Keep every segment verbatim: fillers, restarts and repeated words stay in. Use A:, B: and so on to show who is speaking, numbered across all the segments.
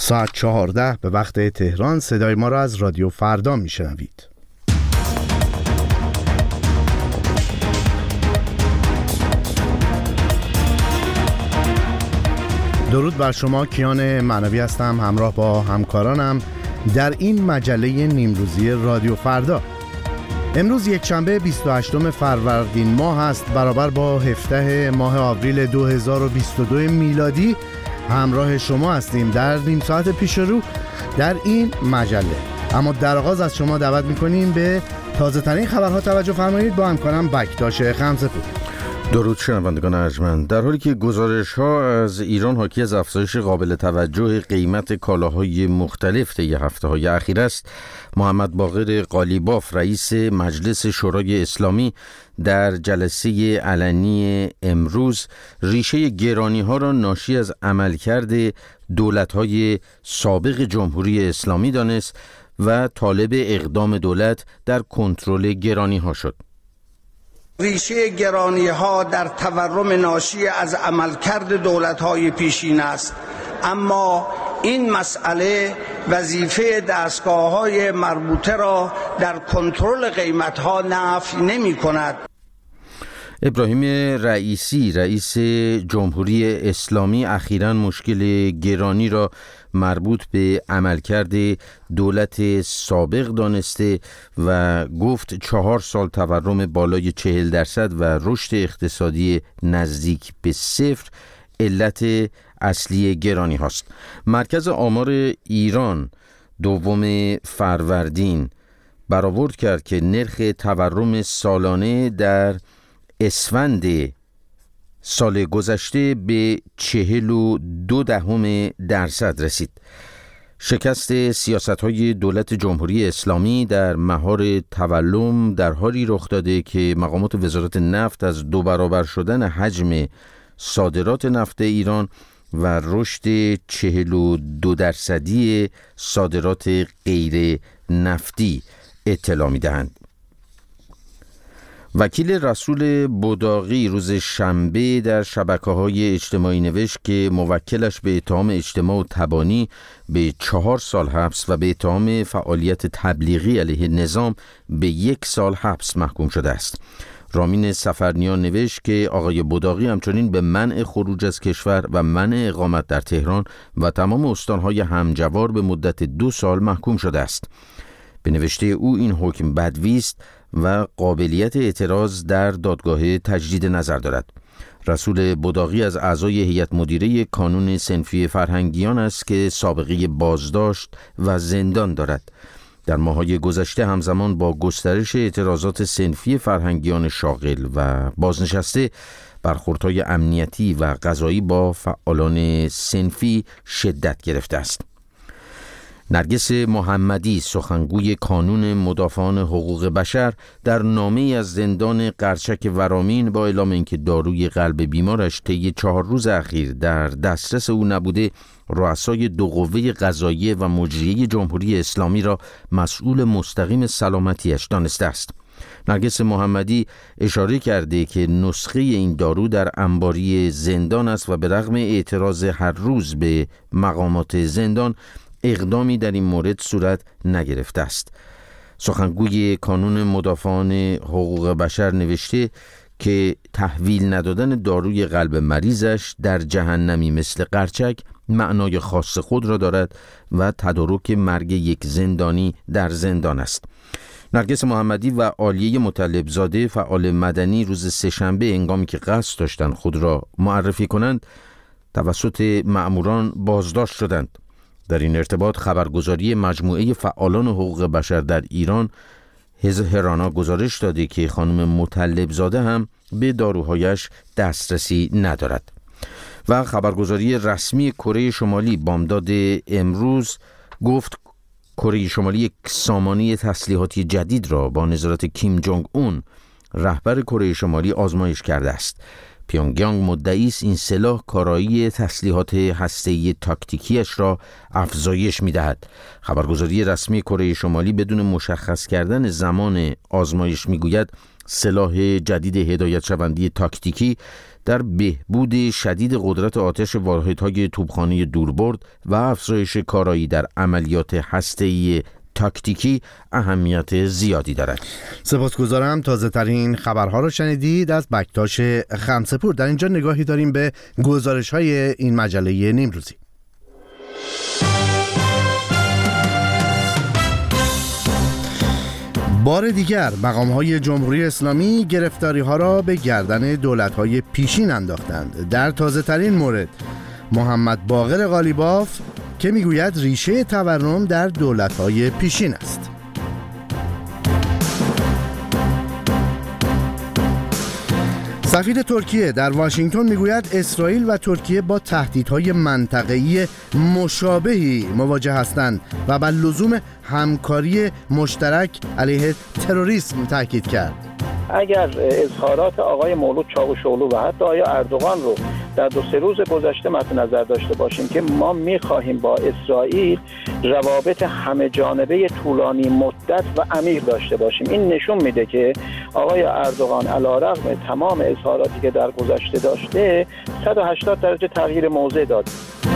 A: ساعت چهارده به وقت تهران صدای ما را از رادیو فردا میشنوید. درود بر شما، کیان معنوی هستم، همراه با همکارانم در این مجله نیمروزی رادیو فردا. امروز یک شنبه بیست و هشتم فروردین ماه است، برابر با هفدهم ماه آوریل دو هزار و بیست و دو میلادی. همراه شما هستیم در نیم ساعت پیش رو در این مجله. اما در آغاز از شما دعوت میکنیم به تازه ترین خبرها توجه فرمایید. با همکارم بکتاش خمسه‌پور.
B: درود شنوندگان ارجمند. در حالی که گزارش‌ها از ایران حاکی از افزایش قابل توجه قیمت کالاهای مختلف طی هفته‌های اخیر است، محمد باقر قالیباف رئیس مجلس شورای اسلامی در جلسه علنی امروز ریشه گرانی‌ها را ناشی از عملکرد دولت‌های سابق جمهوری اسلامی دانست و طالب اقدام دولت در کنترل گرانی‌ها شد.
C: ریشه گرانی‌ها در تورم ناشی از عملکرد دولت‌های پیشین است، اما این مسئله وظیفه دستگاه‌های مربوطه را در کنترل قیمت‌ها نفی نمی‌کند.
B: ابراهیم رئیسی رئیس جمهوری اسلامی اخیراً مشکل گرانی را مربوط به عملکرد دولت سابق دانسته و گفت چهار سال تورم بالای چهل درصد و رشد اقتصادی نزدیک به صفر علت اصلی گرانی هاست. مرکز آمار ایران دوم فروردین برآورد کرد که نرخ تورم سالانه در اسفند سال گذشته به چهل و دو دهم درصد رسید. شکست سیاست‌های دولت جمهوری اسلامی در مهار تورم در حالی رخ داده که مقامات وزارت نفت از دو برابر شدن حجم صادرات نفت ایران و رشد چهل و دو درصدی صادرات غیر نفتی اطلاع می‌دهند. وکیل رسول بداغی روز شنبه در شبکه‌های اجتماعی نوشت که موکلش به اتهام اجتماع و تبانی به چهار سال حبس و به اتهام فعالیت تبلیغی علیه نظام به یک سال حبس محکوم شده است. رامین سفرنیان نوشت که آقای بداغی همچنین به منع خروج از کشور و منع اقامت در تهران و تمام استان‌های همجوار به مدت دو سال محکوم شده است. به نوشته او این حکم بدوی است و قابلیت اعتراض در دادگاه تجدید نظر دارد. رسول بداغی از اعضای هیئت مدیره کانون صنفی فرهنگیان است که سابقه بازداشت و زندان دارد. در ماه‌های گذشته همزمان با گسترش اعتراضات صنفی فرهنگیان شاغل و بازنشسته، برخوردهای امنیتی و قضایی با فعالان صنفی شدت گرفته است. نرگس محمدی سخنگوی کانون مدافعان حقوق بشر در نامه‌ای از زندان قرچک ورامین با اعلام اینکه داروی قلب بیمارش طی چهار روز اخیر در دسترس او نبوده، رؤسای دو قوه قضاییه و مجریه جمهوری اسلامی را مسئول مستقیم سلامتیش دانسته است. نرگس محمدی اشاره کرده که نسخه این دارو در انباری زندان است و به رغم اعتراض هر روز به مقامات زندان اقدامی در این مورد صورت نگرفته است. سخنگوی کانون مدافعان حقوق بشر نوشته که تحویل ندادن داروی قلب مریضش در جهنمی مثل قرچک معنای خاص خود را دارد و تدارک مرگ یک زندانی در زندان است. نرگس محمدی و عالیه مطلبزاده فعال مدنی روز سه‌شنبه هنگامی که قصد داشتند خود را معرفی کنند توسط مأموران بازداشت شدند. در این ارتباط خبرگزاری مجموعه فعالان حقوق بشر در ایران هرانا گزارش داده که خانم مطلبزاده هم به داروهایش دسترسی ندارد. و خبرگزاری رسمی کره شمالی بامداد امروز گفت کره شمالی یک سامانه تسلیحاتی جدید را با نظارت کیم جونگ اون رهبر کره شمالی آزمایش کرده است. پیونگیانگ مدعی است این سلاح کارایی تسلیحات هسته‌ای تاکتیکیش را افزایش می‌دهد. خبرگزاری رسمی کره شمالی بدون مشخص کردن زمان آزمایش می‌گوید سلاح جدید هدایت شوندی تاکتیکی در بهبود شدید قدرت آتش واحدهای توپخانه دوربرد و افزایش کارایی در عملیات هسته‌ای تاکتیکی اهمیت زیادی دارد.
A: سپاسگزارم. تازه ترین خبرها رو شنیدید از بکتاش خمسه‌پور. در اینجا نگاهی داریم به گزارش های این مجله نیمروزی. بار دیگر مقام‌های جمهوری اسلامی گرفتاری‌ها را به گردن دولت‌های پیشین انداختند. در تازه‌ترین مورد محمد باقر قالیباف که میگوید ریشه تورم در دولت‌های پیشین است. سفیر ترکیه در واشنگتن میگوید اسرائیل و ترکیه با تهدیدهای منطقه‌ای مشابهی مواجه هستند و بر لزوم همکاری مشترک علیه تروریسم تاکید کرد.
D: اگر اظهارات آقای مولود چاوشوغلو و حتی آقای اردوغان رو در دو سه روز گذشته مد نظر داشته باشیم که ما می‌خواهیم با اسرائیل روابط همه جانبه طولانی مدت و عمیق داشته باشیم، این نشون میده که آقای اردوغان علیرغم تمام اظهاراتی که در گذشته داشته صد و هشتاد درجه تغییر موضع داد.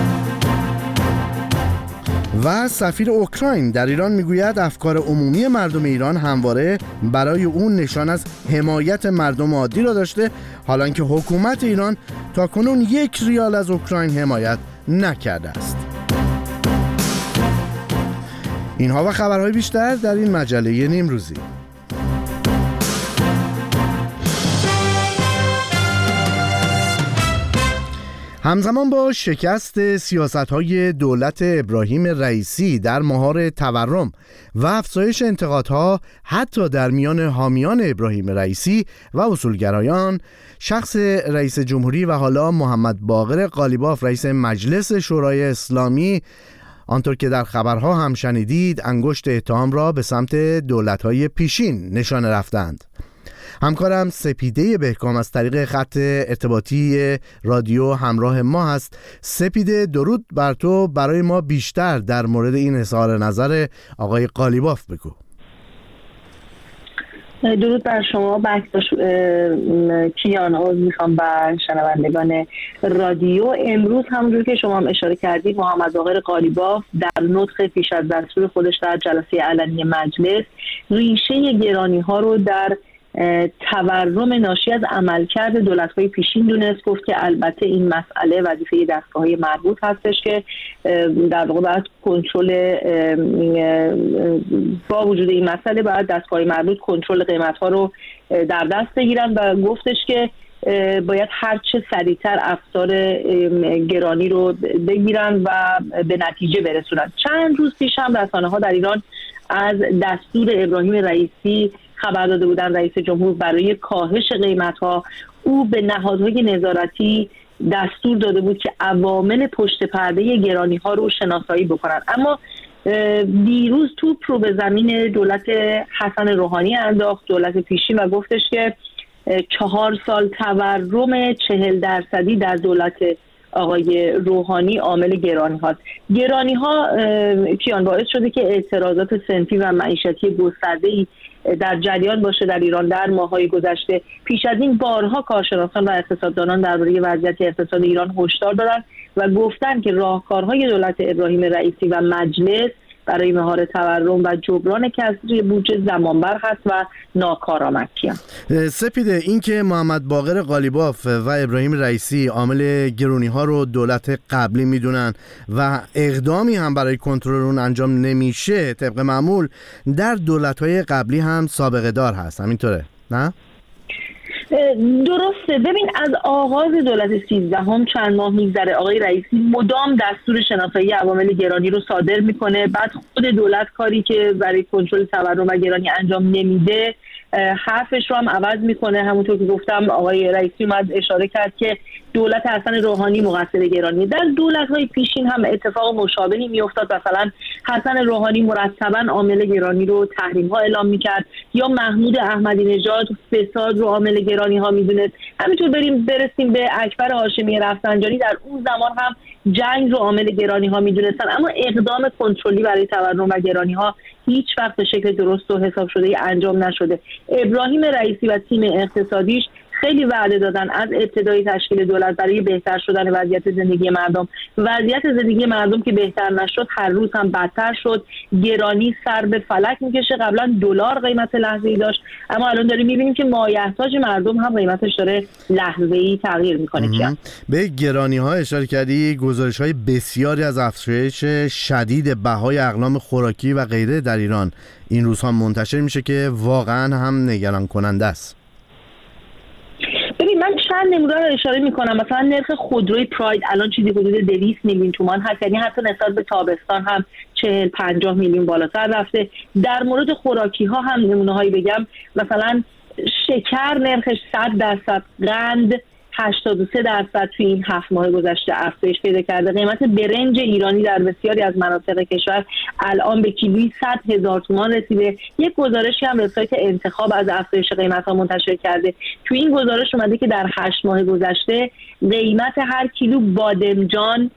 A: و سفیر اوکراین در ایران میگوید افکار عمومی مردم ایران همواره برای اون نشان از حمایت مردم عادی را داشته، حالان که حکومت ایران تاکنون یک ریال از اوکراین حمایت نکرده است. اینها و خبرهای بیشتر در این مجله نیمروزی. همزمان با شکست سیاست‌های دولت ابراهیم رئیسی در مهار تورم و افزایش انتقادها حتی در میان حامیان ابراهیم رئیسی و اصولگرایان، شخص رئیس جمهوری و حالا محمد باقر قالیباف رئیس مجلس شورای اسلامی، آنطور که در خبرها هم شنیدید، انگشت اتهام را به سمت دولت‌های پیشین نشانه رفتند. همکارم سپیده بهکام از طریق خط ارتباطی رادیو همراه ما هست. سپیده، درود بر تو. برای ما بیشتر در مورد این اظهار نظر آقای قالیباف بگو.
E: درود بر شما بکتاش کیان، عرض میخوام بر شنوندگان رادیو. امروز همونجور که شما هم اشاره کردید، محمد باقر قالیباف در نطق پیش از دستور خودش در جلسه علنی مجلس ریشه گرانی ها رو در تورم ناشی از عملکرد دولت‌های پیشین دونست. گفت که البته این مسئله وظیفه دستگاه‌های مربوط هستش که در واقع باید کنترل، با وجود این مسئله باید دستگاه‌های مربوط کنترل قیمت‌ها رو در دست بگیرن و گفتش که باید هرچه سریعتر افزار گرانی رو بگیرن و به نتیجه برسونن. چند روز پیش هم رسانه‌ها در ایران از دستور ابراهیم رئیسی خبر داده بودن، رئیس جمهور برای کاهش قیمت‌ها. او به نهادهای نظارتی دستور داده بود که عوامل پشت پرده گرانی‌ها رو شناسایی بکنن. اما دیروز توپ رو به زمین دولت حسن روحانی انداخت، دولت پیشین، و گفتش که چهار سال تورم چهل درصدی در دولت آقای روحانی عامل گرانی هاست. گرانی ها کیان باعث شده که اعتراضات صنفی و معیشتی گسترده‌ای در جریان باشه در ایران در ماه‌های گذشته. پیش از این بارها کارشناسان و اقتصاددانان درباره وضعیت اقتصاد ایران هشدار دادند و گفتند که راهکارهای دولت ابراهیم رئیسی و مجلس برای مهار تورم و جبران کسری بودجه زمانبر هست و ناکارآمد.
A: سپیده، این که محمد باقر قالیباف و ابراهیم رئیسی عامل گرونی ها رو دولت قبلی میدونن و اقدامی هم برای کنترل اون انجام نمیشه طبق معمول، در دولت های قبلی هم سابقه دار هست، همینطوره نه؟
E: درسته. ببین، از آغاز دولت سیزدهم چند ماه میگذره آقای رئیسی مدام دستور شناسایی عوامل گرانی رو صادر میکنه، بعد خود دولت کاری که برای کنترل تورم و گرانی انجام نمیده حرفش رو هم عوض میکنه. همونطور که گفتم آقای رئیسی اومد اشاره کرد که دولت حسن روحانی مقصر گرانی. در دولت‌های پیشین هم اتفاق مشابهی میافتاد، مثلا حسن روحانی مرتباً عامل گرانی رو تحریم‌ها اعلام می‌کرد یا محمود احمدی نژاد فساد رو عامل گرانی‌ها می‌دونست. همینطور بریم برسیم به اکبر هاشمی رفسنجانی، در اون زمان هم جنگ رو عامل گرانی‌ها می‌دونستن، اما اقدام کنترلی برای تورم و گرانی‌ها هیچ وقت به شکل درست و حساب شده ای انجام نشده. ابراهیم رئیسی و تیم اقتصادیش خیلی وعده دادن از ابتدای تشکیل دولت برای بهتر شدن وضعیت زندگی مردم. وضعیت زندگی مردم که بهتر نشد، هر روز هم بدتر شد. گرانی سر به فلک میکشه. قبلا دلار قیمت لحظه‌ای داشت، اما الان داریم میبینیم که مایحتاج مردم هم قیمتش داره لحظه‌ای تغییر میکنه.
A: به گرانی ها اشاره کردی. گزارش های بسیاری از افزایش شدید بهای اقلام خوراکی و غیره در ایران این روزها منتشر میشه که واقعا هم نگران کننده است.
E: ببین من چند نمونه رو اشاره میکنم. مثلا نرخ خودروی پراید الان چیزی حدود دویست میلیون تومان هست، یعنی حتی نسبت به تابستان هم چهل پنجاه میلیون بالاتر رفته. در مورد خوراکی ها هم نمونه هایی بگم، مثلا شکر نرخش صد درصد، قند هشتاد و سه درصد توی این هفت ماه گذشته افزایش پیدا کرده. قیمت برنج ایرانی در بسیاری از مناطق کشور الان به کیلویی صد هزار تومان رسیده. یک گزارشی هم وبسایت انتخاب از افزایش قیمت‌ها منتشر کرده. توی این گزارش اومده که در هشت ماه گذشته قیمت هر کیلو بادمجان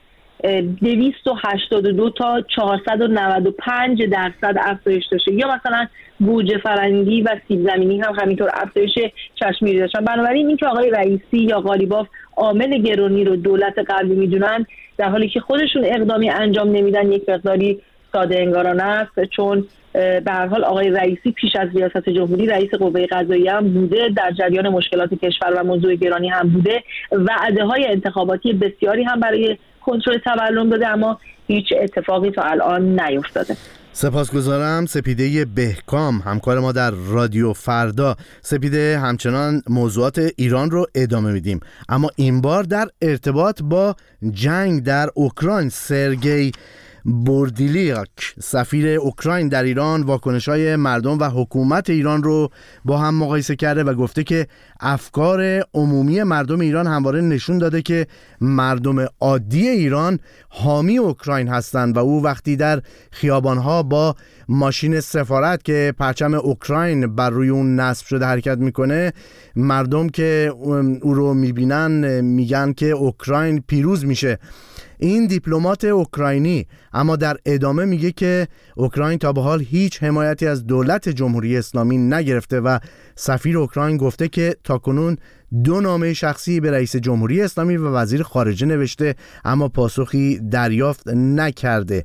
E: دویست و هشتاد و دو تا چهارصد و نود و پنج درصد افزایش داشته، یا مثلا گوجه فرنگی و سیب زمینی هم همینطور افزایش چشمگیری داشتن. بنابراین این که آقای رئیسی یا قالیباف عامل گرانی رو دولت قبلی میدونن، در حالی که خودشون اقدامی انجام نمیدن، یک مقداری ساده انگارانه است. چون به هر حال آقای رئیسی پیش از ریاست جمهوری رئیس قوه قضاییه هم بوده، در جریان مشکلات کشور و موضوع گرانی هم بوده، وعده‌های انتخاباتی بسیاری هم برای کنترل تورم داده، اما هیچ اتفاقی تا الان نیفتاده.
A: سپاسگزارم. سپیده بهکام همکار ما در رادیو فردا. سپیده، همچنان موضوعات ایران رو ادامه میدیم، اما این بار در ارتباط با جنگ در اوکراین. سرگئی بوردیلیاک سفیر اوکراین در ایران واکنش‌های مردم و حکومت ایران رو با هم مقایسه کرده و گفته که افکار عمومی مردم ایران همواره نشون داده که مردم عادی ایران حامی اوکراین هستند و او وقتی در خیابان‌ها با ماشین سفارت که پرچم اوکراین بر روی اون نصب شده حرکت میکنه، مردم که او رو میبینن میگن که اوکراین پیروز میشه. این دیپلمات اوکراینی اما در ادامه میگه که اوکراین تا به حال هیچ حمایتی از دولت جمهوری اسلامی نگرفته و سفیر اوکراین گفته که تاکنون دو نامه شخصی به رئیس جمهوری اسلامی و وزیر خارجه نوشته اما پاسخی دریافت نکرده.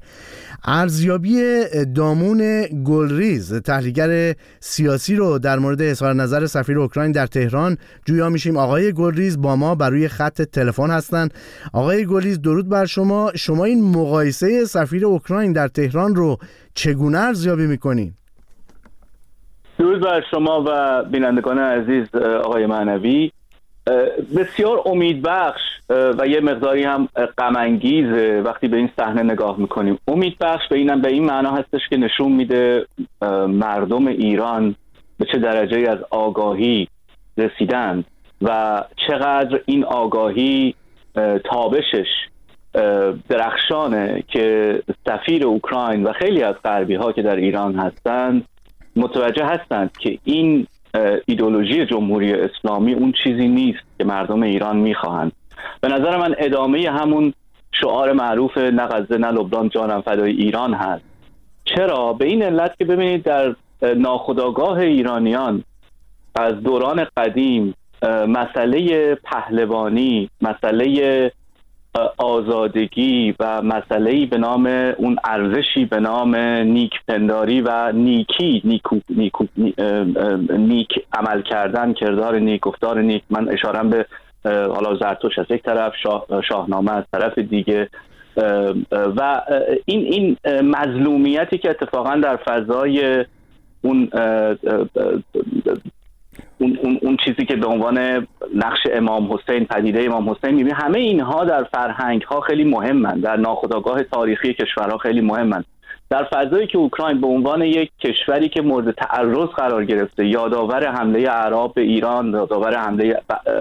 A: ارزیابی دامون گلریز تحلیلگر سیاسی رو در مورد اظهار نظر سفیر اوکراین در تهران جویا میشیم. آقای گلریز با ما بر روی خط تلفن هستند. آقای گلریز درود بر شما. شما این مقایسه سفیر اوکراین در تهران رو چگونه ارزیابی میکنین؟
D: درود بر شما و بینندگان عزیز آقای معنوی. بسیار امیدبخش و یه مقداری هم غم انگیزه وقتی به این صحنه نگاه میکنیم. امیدبخش به اینم به این معنا هستش که نشون میده مردم ایران به چه درجه از آگاهی رسیدند و چقدر این آگاهی تابشش درخشانه که سفیر اوکراین و خیلی از غربی ها که در ایران هستند متوجه هستند که این ایدئولوژی جمهوری اسلامی اون چیزی نیست که مردم ایران میخواهند. به نظر من ادامه همون شعار معروف نه غزه نه لبنان جانم فدای ایران هست. چرا؟ به این علت که ببینید در ناخودآگاه ایرانیان از دوران قدیم مسئله پهلوانی، مسئله آزادگی و مسئله‌ای به نام اون ارزشی به نام نیکپنداری و نیکی نیکو نیکو نیک عمل کردن، کردار نیک، گفتار نیک. من اشارم به حالا زرتشت از یک طرف، شاه، شاهنامه از طرف دیگه و این این مظلومیتی که اتفاقا در فضای اون اون, اون, اون چیزی که به عنوان نقش امام حسین، پدیده امام حسین میبینی، همه اینها در فرهنگ ها خیلی مهمن، در ناخودآگاه تاریخی کشورها خیلی مهمن. در فضایی که اوکراین به عنوان یک کشوری که مورد تعرض قرار گرفته، یادآور حمله اعراب به ایران، یادآور حمله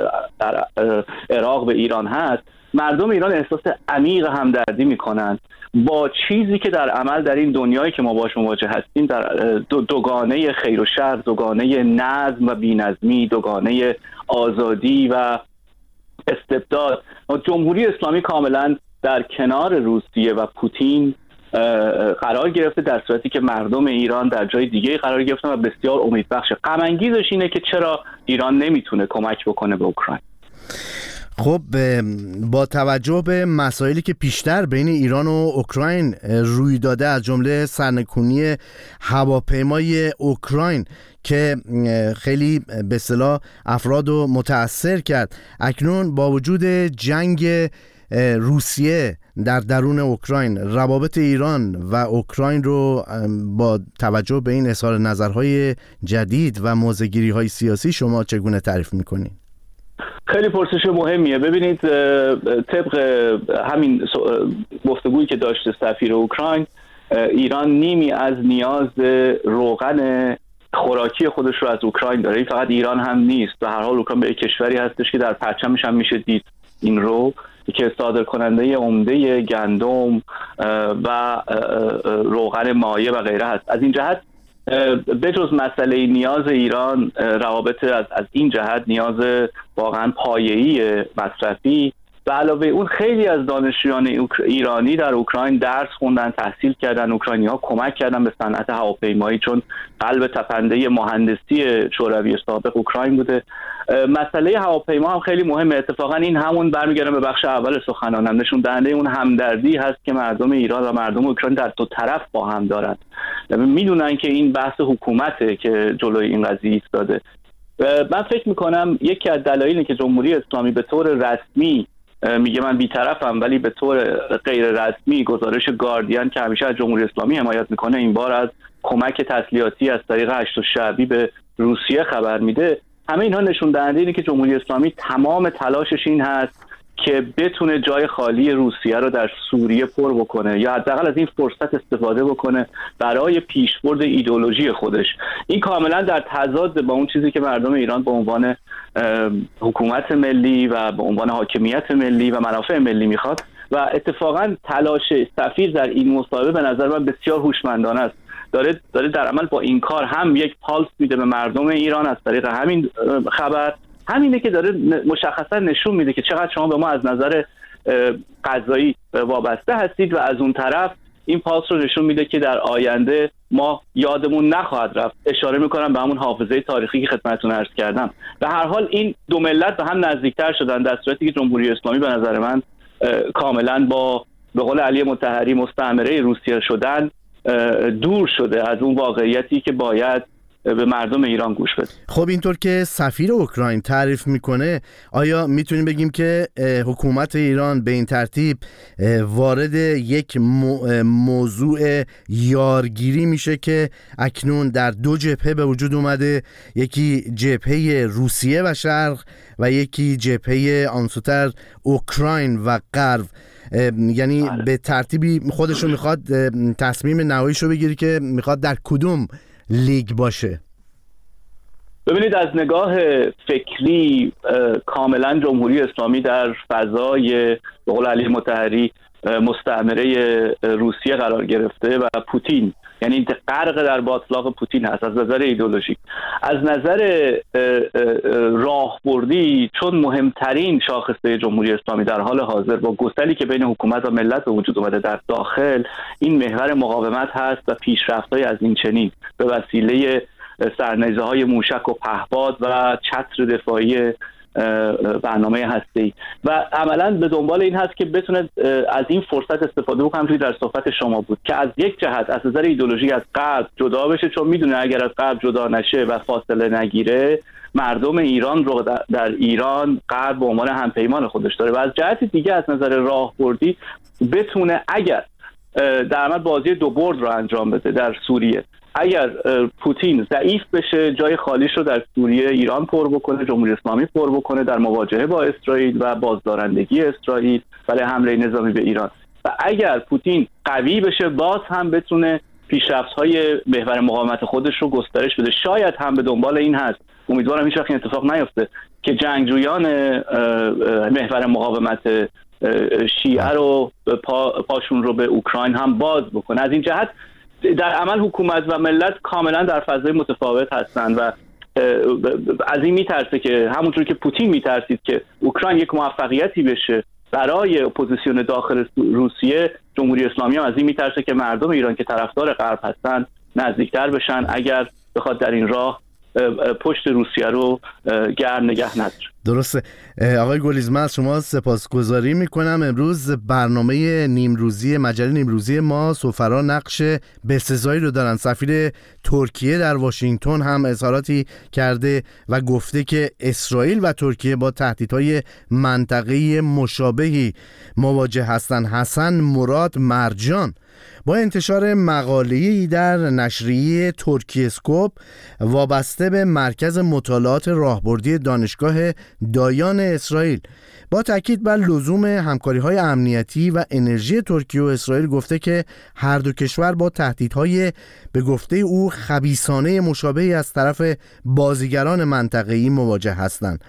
D: عراق به ایران هست، مردم ایران احساس عمیق همدردی میکنن با چیزی که در عمل در این دنیایی که ما باش مواجه هستیم، در دو دوگانه خیر و شر، دوگانه نظم و بی‌نظمی، دوگانه آزادی و استبداد، جمهوری اسلامی کاملا در کنار روسیه و پوتین قرار گرفته، در صورتی که مردم ایران در جای دیگه قرار گرفتن و بسیار امیدبخشه. غم انگیزش اینه که چرا ایران نمیتونه کمک بکنه به اوکراین.
A: خب با توجه به مسائلی که پیشتر بین ایران و اوکراین روی داده، از جمله سرنگونی هواپیمای اوکراین که خیلی به اصطلاح افراد رو متاثر کرد، اکنون با وجود جنگ روسیه در درون اوکراین، روابط ایران و اوکراین رو با توجه به این اظهار نظرهای جدید و موضع‌گیری‌های سیاسی شما چگونه تعریف می‌کنید؟
D: خیلی پرسش مهمیه. ببینید، طبق همین گفتگویی که داشته سفیر اوکراین، ایران نیمی از نیاز روغن خوراکی خودش رو از اوکراین داره. این فقط ایران هم نیست، به هر حال اوکراین به یک کشوری هستش که در پرچمش هم میشه دید این رو، که صادر کننده عمده گندم و روغن مایع و غیره هست. از این جهت بجز مسئله نیاز ایران، روابط از, از این جهت نیاز واقعا پایه‌ای مصرفی، به علاوه اون خیلی از دانشجویان ایرانی در اوکراین درس خوندن، تحصیل کردن. اوکراینی‌ها کمک کردن به صنعت هواپیمایی، چون قلب تپنده مهندسی شوروی سابق اوکراین بوده. مسئله هواپیما هم خیلی مهمه. اتفاقا این همون برمیگردم به بخش اول سخنانم، نشون دهنده اون همدردی هست که مردم ایران و مردم اوکراین در دو طرف با هم دارن. میدونن که این بحث حکومته که جلوی این قضیه ایستاده. من فکر میکنم یکی از دلایلی که جمهوری اسلامی به طور رسمی میگه من بی‌طرفم، ولی به طور غیر رسمی گزارش گاردین که همیشه از جمهوری اسلامی حمایت میکنه، این بار از کمک تسلیحاتی از طریق هشت شعبی به روسیه خبر میده، همه اینها نشون دهنده اینه که جمهوری اسلامی تمام تلاشش این هست که بتونه جای خالی روسیه رو در سوریه پر بکنه، یا حداقل از این فرصت استفاده بکنه برای پیشبرد ایدئولوژی خودش. این کاملا در تضاد با اون چیزی که مردم ایران به عنوان حکومت ملی و به عنوان حاکمیت ملی و منافع ملی میخواد، و اتفاقا تلاش سفیر در این مصاحبه به نظر من بسیار هوشمندانه است. داره داره در عمل با این کار هم یک پالس میده به مردم ایران از طریق همین خبر، همینه که داره مشخصا نشون میده که چقدر شما به ما از نظر قضایی وابسته هستید، و از اون طرف این پاس رو نشون میده که در آینده ما یادمون نخواهد رفت. اشاره میکنم به همون حافظه تاریخی که خدمتتون عرض کردم. به هر حال این دو ملت به هم نزدیکتر شدن، در صورتی که جمهوری اسلامی به نظر من کاملا با به قول علی مطهری مستعمره روسیه شدن دور شده از اون واقعیتی که باید به مردم ایران گوش بده.
A: خب اینطور که سفیر اوکراین تعریف میکنه، آیا میتونیم بگیم که حکومت ایران به این ترتیب وارد یک موضوع یارگیری میشه که اکنون در دو جبهه به وجود اومده، یکی جبهه روسیه و شرق و یکی جبهه آنسوتر اوکراین و غرب، یعنی آره. به ترتیبی خودشو میخواد تصمیم نهاییشو بگیری که میخواد در کدوم لیگ باشه؟
D: ببینید، از نگاه فکری کاملا جمهوری اسلامی در فضای به قول علی مطهری مستعمره روسیه قرار گرفته و پوتین، یعنی غرق در باطلاق پوتین هست از نظر ایدئولوژیک. از نظر راهبردی، چون مهمترین شاخصه جمهوری اسلامی در حال حاضر با گسلی که بین حکومت و ملت به وجود اومده در داخل، این محور مقاومت هست و پیشرفت‌های از این چنین به وسیله سرنیزه‌های موشک و پهپاد و چتر دفاعی برنامه هسته‌ای، و عملاً به دنبال این هست که بتونه از این فرصت استفاده بکنه. توی در صحبت شما بود که از یک جهت از نظر ایدئولوژی از غرب جدا بشه، چون میدونه اگر از غرب جدا نشه و فاصله نگیره، مردم ایران رو در ایران غرب به عنوان همپیمان خودش داره، و از جهت دیگه از نظر راهبردی بتونه اگر در عمل بازی دو برد رو انجام بده در سوریه. اگر پوتین ضعیف بشه، جای خالیش رو در سوریه ایران پر بکنه، جمهوری اسلامی پر بکنه در مواجهه با اسرائیل و بازدارندگی اسرائیل برای حمله نظامی به ایران.
F: و اگر پوتین قوی بشه باز هم بتونه پیشرفت‌های محور مقاومت خودش رو گسترش بده. شاید هم به دنبال این هست، امیدوارم هیچ وقت این اتفاق نیفته، که جنگجویان محور مقاومت شیعه رو پا، پاشون رو به اوکراین هم باز بکنه. از این جهت در عمل حکومت و ملت کاملا در فضای متفاوت هستند و از این میترسه که همونطور که پوتین میترسید که اوکراین یک موفقیتی بشه برای اپوزیسیون داخل روسیه، جمهوری اسلامی هم از این میترسه که مردم ایران که طرفدار غرب هستن نزدیکتر بشن اگر بخواد در این راه پشت روسیه رو گرم نگه نداره.
A: درسته. آقای گلیزمه از شما سپاسگزاری میکنم. امروز برنامه نیمروزی مجله نیمروزی ما سفرا نقش بسزایی رو دارن. سفیر ترکیه در واشنگتن هم اظهاراتی کرده و گفته که اسرائیل و ترکیه با تهدیدهای منطقه‌ای مشابهی مواجه هستند. حسن مراد مرجان با انتشار مقاله‌ای در نشریه ترکی اسکوپ وابسته به مرکز مطالعات راهبردی دانشگاه دایان اسرائیل با تاکید بر لزوم همکاری‌های امنیتی و انرژی ترکیه و اسرائیل گفته که هر دو کشور با تهدیدهای به گفته او خبیثانه مشابهی از طرف بازیگران منطقه‌ای مواجه هستند.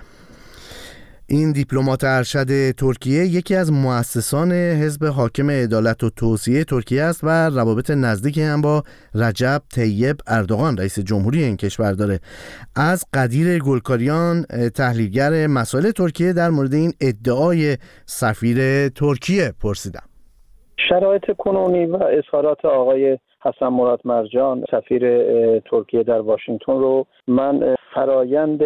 A: این دیپلمات ارشد ترکیه یکی از مؤسسان حزب حاکم عدالت و توسعه ترکیه است و روابط نزدیکی هم با رجب طیب اردوغان رئیس جمهوری این کشور داره. از قدیر گلکاریان تحلیلگر مسائل ترکیه در مورد این ادعای سفیر ترکیه پرسیدم.
D: شرایط کنونی و اظهارات آقای حسن مراد مرجان سفیر ترکیه در واشنگتن رو من فرایند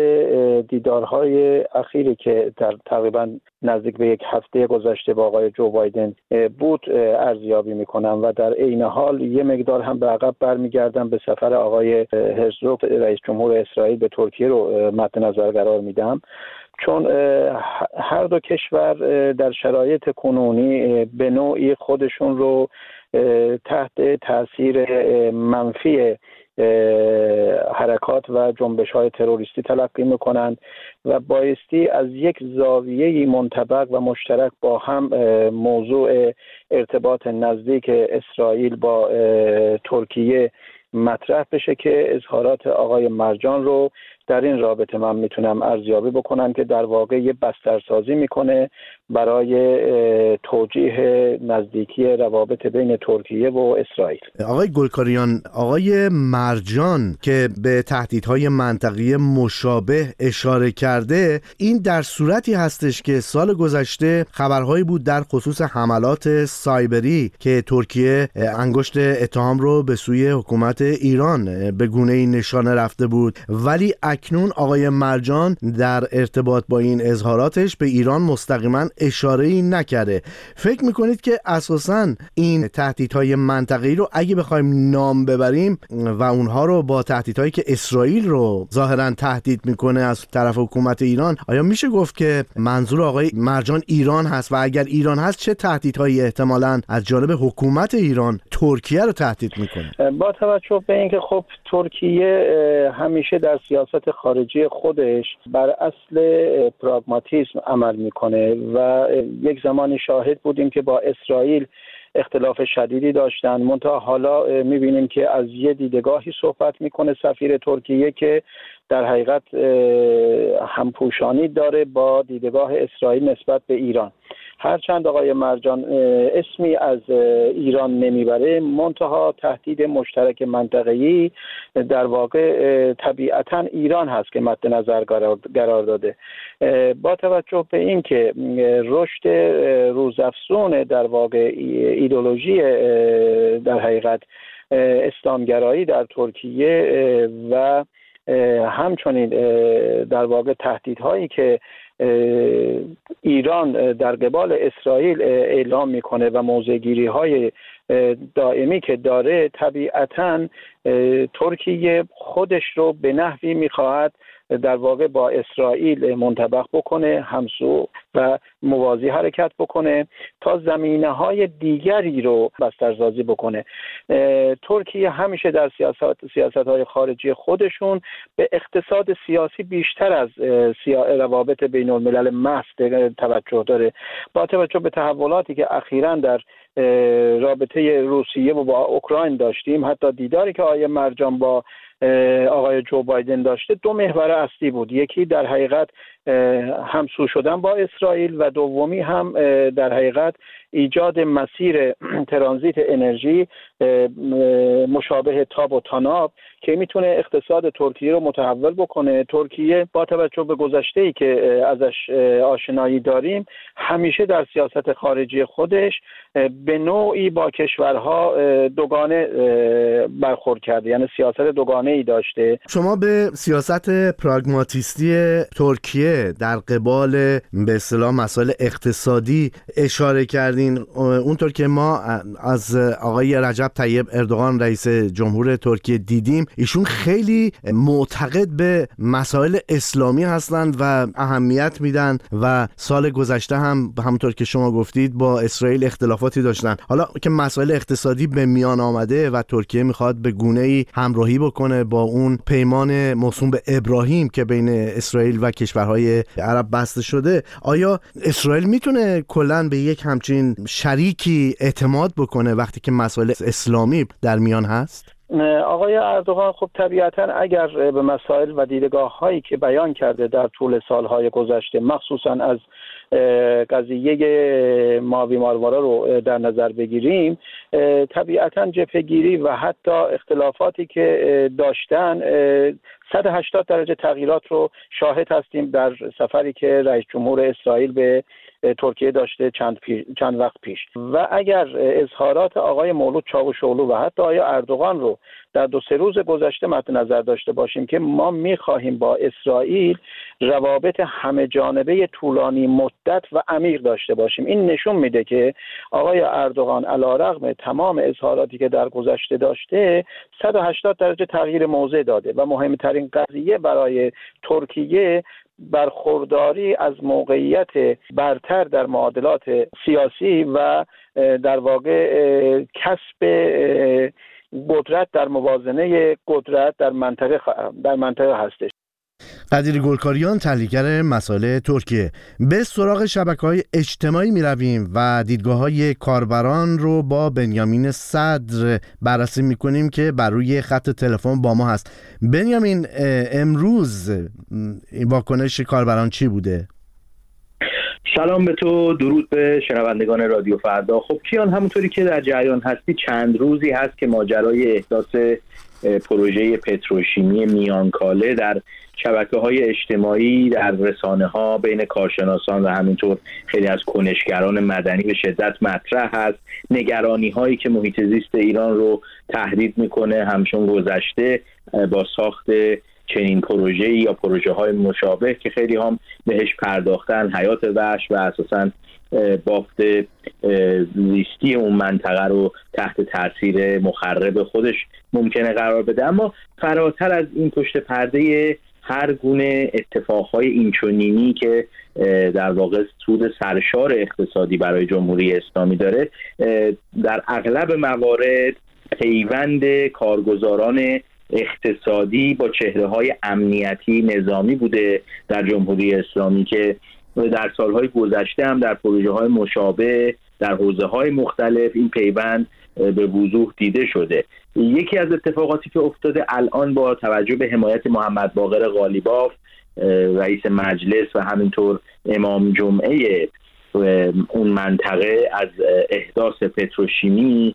D: دیدارهای اخیری که در تقریبا نزدیک به یک هفته گذشته با آقای جو بایدن بود ارزیابی میکنم و در عین حال یه مقدار هم به عقب برمیگردم به سفر آقای هرزوگ رئیس جمهور اسرائیل به ترکیه رو مد نظر قرار میدم، چون هر دو کشور در شرایط کنونی به نوعی خودشون رو تحت تاثیر منفی حرکات و جنبش‌های تروریستی تلقی می‌کنند و بایستی از یک زاویه‌ای منطبق و مشترک با هم موضوع ارتباط نزدیک اسرائیل با ترکیه مطرح بشه که اظهارات آقای مرجان رو در این رابطه من میتونم ارزیابی بکنم که در واقع یه بسترسازی میکنه برای توجیه نزدیکی روابط بین ترکیه و اسرائیل.
A: آقای گلکاریان، آقای مرجان که به تهدیدهای منطقی مشابه اشاره کرده، این در صورتی هستش که سال گذشته خبرهایی بود در خصوص حملات سایبری که ترکیه انگشت اتهام رو به سوی حکومت ایران به گونه‌ای نشانه رفته بود، ولی اکنون آقای مرجان در ارتباط با این اظهاراتش به ایران مستقیما اشاره‌ای نکرده. فکر میکنید که اساساً این تهدیدهای منطقه‌ای رو اگه بخوایم نام ببریم و اونها رو با تهدیدهایی که اسرائیل رو ظاهراً تهدید میکنه از طرف حکومت ایران، آیا میشه گفت که منظور آقای مرجان ایران هست و اگر ایران هست چه تهدیدهایی احتمالاً از جانب حکومت ایران ترکیه رو تهدید میکنه؟
D: با توجه به اینکه خب ترکیه همیشه در سیاست خارجی خودش بر اصل پراگماتیسم عمل میکنه و یک زمانی شاهد بودیم که با اسرائیل اختلاف شدیدی داشتن، منتها حالا میبینیم که از یه دیدگاهی صحبت میکنه سفیر ترکیه که در حقیقت همپوشانی داره با دیدگاه اسرائیل نسبت به ایران. هرچند آقای مرجان اسمی از ایران نمیبره، منتها تهدید مشترک منطقه‌ای در واقع طبیعتاً ایران هست که مد نظر قرار داده. با توجه به این که رشد روزافزون در واقع ایدئولوژی در حقیقت اسلامگرایی در ترکیه و همچنین در واقع تهدیدهایی که ایران در قبال اسرائیل اعلام میکنه و موضع‌گیری های دائمی که داره، طبیعتاً ترکیه خودش رو به نحوی میخواهد در واقع با اسرائیل منطبق بکنه، همسو و موازی حرکت بکنه تا زمینه‌های دیگری رو بسترسازی بکنه. ترکیه همیشه در سیاست سیاست‌های خارجی خودشون به اقتصاد سیاسی بیشتر از روابط بین الملل محض توجه داره. با توجه به تحولاتی که اخیراً در رابطه روسیه و با اوکراین داشتیم، حتی دیداری که آقای مرجان با آقای جو بایدن داشته، دو محور اصلی بود. یکی در حقیقت همسو شدن با اسرائیل و دومی هم در حقیقت ایجاد مسیر ترانزیت انرژی مشابه تاب و تاناب که میتونه اقتصاد ترکیه رو متحول بکنه. ترکیه با توجه به گذشته‌ای که ازش آشنایی داریم همیشه در سیاست خارجی خودش به نوعی با کشورها دوگانه برخورد کرده، یعنی سیاست دوگانه ای داشته.
A: شما به سیاست پراگماتیستی ترکیه در قبال به اصطلاح مسائل اقتصادی اشاره کردین. اونطور که ما از آقای رجب طیب اردوغان رئیس جمهور ترکیه دیدیم، ایشون خیلی معتقد به مسائل اسلامی هستند و اهمیت میدن و سال گذشته هم همونطور که شما گفتید با اسرائیل اختلافاتی داشتن. حالا که مسائل اقتصادی به میان آمده و ترکیه میخواد به گونه‌ای همراهی بکنه با اون پیمان موسوم به ابراهیم که بین اسرائیل و کشورهای عرب بسته شده، آیا اسرائیل میتونه کلاً به یک همچین شریکی اعتماد بکنه وقتی که مسائل اسلامی در میان هست؟
D: آقای اردوغان خب طبیعتاً اگر به مسائل و دیدگاه‌هایی که بیان کرده در طول سالهای گذشته، مخصوصاً از قضیه ماوی ماروارا رو در نظر بگیریم، طبیعتاً جبهه‌گیری و حتی اختلافاتی که داشتن صد و هشتاد درجه تغییرات رو شاهد هستیم در سفری که رئیس جمهور اسرائیل به ترکیه داشته چند, پی... چند وقت پیش. و اگر اظهارات آقای مولود چاوشوغلو و حتی آقای اردوغان رو در دو سه روز گذشته مد نظر داشته باشیم که ما می‌خواهیم با اسرائیل روابط همه جانبه طولانی مدت و عمیق داشته باشیم، این نشون میده که آقای اردوغان علیرغم تمام اظهاراتی که در گذشته داشته صد و هشتاد درجه تغییر موضع داده و مهمترین قضیه برای ترکیه برخورداری از موقعیت برتر در معادلات سیاسی و در واقع کسب قدرت در موازنه قدرت در منطقه در منطقه هستش.
A: قدیر گلکاریان، تحلیلگر مسائل ترکیه. به سراغ شبکه‌های اجتماعی می رویم و دیدگاه‌های کاربران رو با بنیامین صدر بررسی می کنیم که بر روی خط تلفن با ما هست. بنیامین، امروز واکنش کاربران چی بوده؟
G: سلام به تو، درود به شنوندگان رادیو فردا. خب کیان، همونطوری که در جریان هستی چند روزی هست که ماجرای احداث پروژه پتروشیمی میانکاله در شبکه‌های اجتماعی، در رسانه‌ها، بین کارشناسان و همینطور خیلی از کنشگران مدنی به شدت مطرح هست. نگرانی‌هایی که محیط زیست ایران رو تهدید می‌کنه همچون گذشته با ساخت چنین پروژه‌ای یا پروژه‌های مشابه که خیلی هم بهش پرداختن، حیات وحش و اساساً بافت زیستی اون منطقه رو تحت تاثیر مخرب خودش ممکنه قرار بده. اما فراتر از این پشت پرده هر گونه اتفاقهای اینچنینی که در واقع سود سرشار اقتصادی برای جمهوری اسلامی داره، در اغلب موارد پیوند کارگزاران اقتصادی با چهره‌های امنیتی نظامی بوده در جمهوری اسلامی که در سالهای گذشته هم در پروژه‌های مشابه در حوزه‌های مختلف این پیوند به وضوح دیده شده. یکی از اتفاقاتی که افتاده الان با توجه به حمایت محمد باقر قالیباف رئیس مجلس و همینطور امام جمعه اون منطقه از احداث پتروشیمی،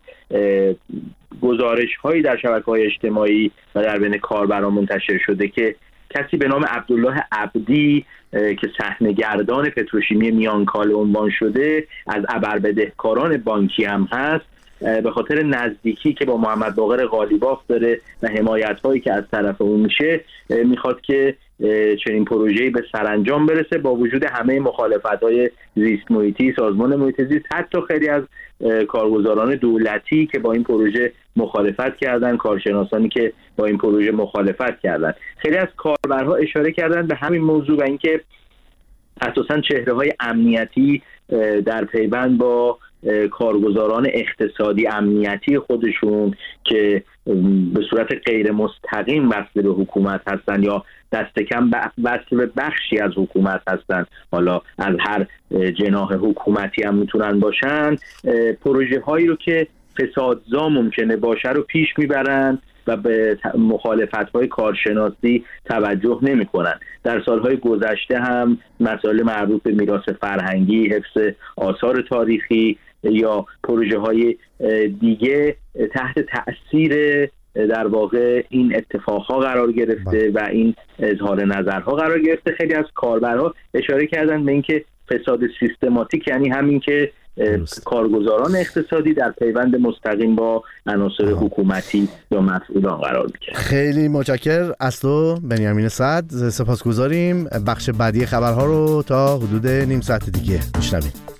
G: گزارش‌هایی در شبکه‌های اجتماعی و در بین کاربران منتشر شده که کسی به نام عبدالله عبدی که صحنه‌گردان پتروشیمی میانکاله عنوان شده، از ابربدهکاران بانکی هم هست، به خاطر نزدیکی که با محمد باقر قالیباف داره و حمایت‌هایی که از طرف اون میشه میخواد که چنین پروژه‌ای به سرانجام برسه با وجود همه مخالفت‌های زیست محیطی، سازمان محیط زیست، حتی خیلی از کارگزاران دولتی که با این پروژه مخالفت کردن، کارشناسانی که با این پروژه مخالفت کردن. خیلی از کاربرها اشاره کردن به همین موضوع و اینکه اساساً چهره‌های امنیتی در پیوند با کارگزاران اقتصادی امنیتی خودشون که به صورت غیر مستقیم وصل به حکومت هستن یا دست کم وصل به بخشی از حکومت هستن، حالا از هر جناح حکومتی هم میتونن باشن، پروژه هایی رو که فسادزا ممکنه باشه رو پیش میبرن و به مخالفت‌های کارشناسی توجه نمی‌کنند. در سال‌های گذشته هم مسائل مربوط به میراث فرهنگی، حفظ آثار تاریخی یا پروژه‌های دیگه تحت تأثیر در واقع این اتفاقها قرار گرفته و این اظهار نظرها قرار گرفته. خیلی از کاربرها اشاره کردن به اینکه فساد سیستماتیک یعنی همین که درست. کارگزاران اقتصادی در پیوند مستقیم با عناصر حکومتی یا مسئولان قرار می‌گیرند.
A: خیلی متشکرم از تو بنیامین سعد، سپاسگزاریم. بخش بعدی خبرها رو تا حدود نیم ساعت دیگه میشنویم.